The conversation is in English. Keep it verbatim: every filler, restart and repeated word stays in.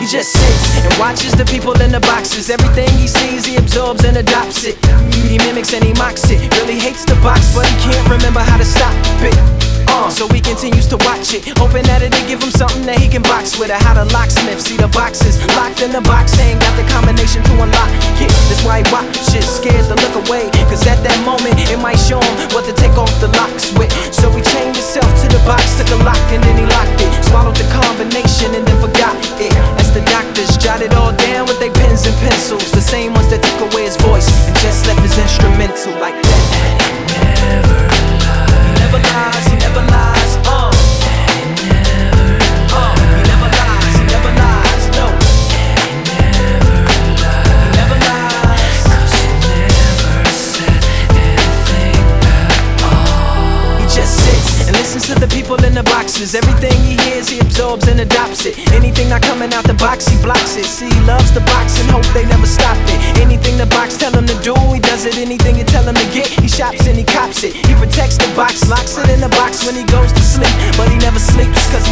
He just sits and watches the people in the boxes. Everything he sees, he absorbs and adopts it. He mimics and he mocks it. Really hates the box, but he can't remember how to stop it. Uh, so he continues to watch it, hoping that it'll give him something that he can box with. Or how the locksmith see the boxes locked in the box, ain't got the combination to unlock it. That's why he watches, scared to look away, cause at that moment it might show him what to take off the locks with. So he chained himself to the box, took a lock and then he locked it. Swallowed the combination and then forgot it. As the doctors jotted all down with their pens and pencils, the same ones that took away his voice and just left his instrumental like that. Never lies, he never lies, uh. He never uh, he never lies, he never lies, no. He never lies, he never lies, cause he never said anything at all. He just sits and listens to the people in the boxes. Everything he hears, he absorbs and adopts it. Anything not coming out the box, he blocks it. See, he loves the box and hope they never stop it. Anything the box tell him to do, he does it. Anything you tell him to get, he shops and he cops it. He protects the box, locks it in the box when he goes to sleep. But he never sleeps, cause